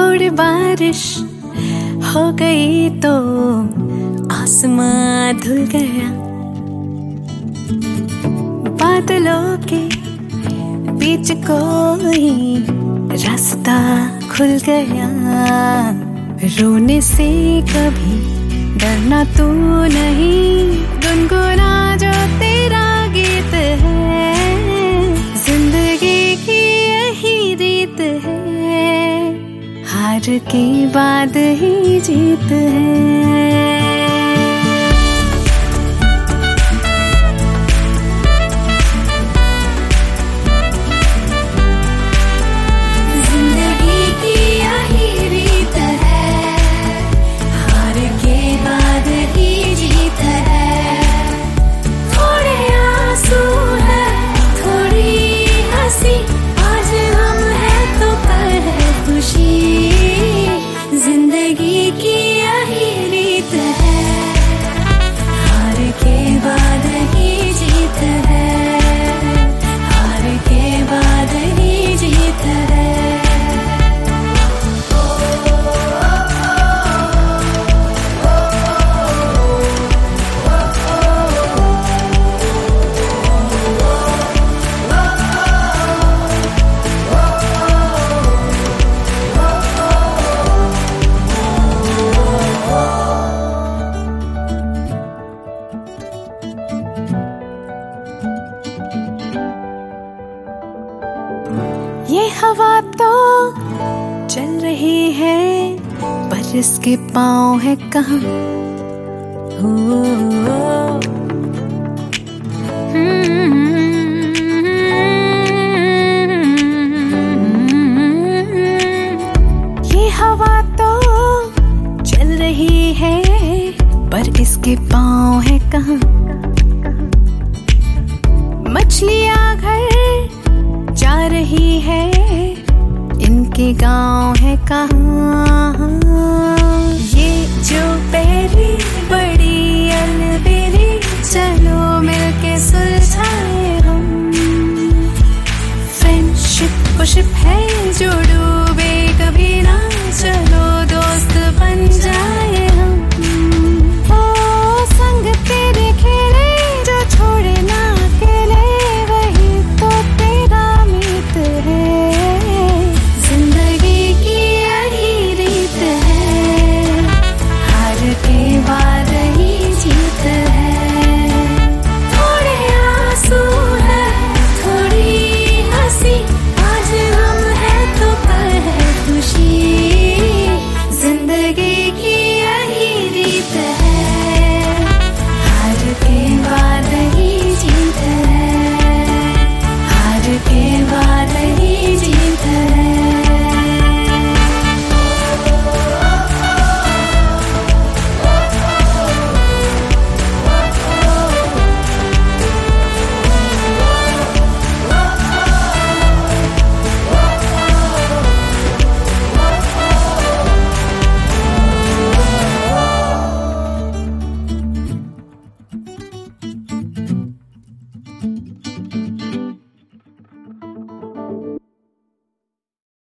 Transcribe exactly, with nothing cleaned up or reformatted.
थोड़ी बारिश हो गई तो आसमां धुल गया, बादलों के बीच कोई रास्ता खुल गया। रोने से कभी डरना तू नहीं, गुनगुना जो तेरा गीत है, जिंदगी की यही रीत है, हार के बाद ही जीत है। ये हवा तो चल रही है पर इसके पाँव है कहाँ। हो, हो, ये हवा तो चल रही है पर इसके पाँव है कहाँ। मछलियाँ घर जा रही है, इनके गांव है कहाँ। ये जो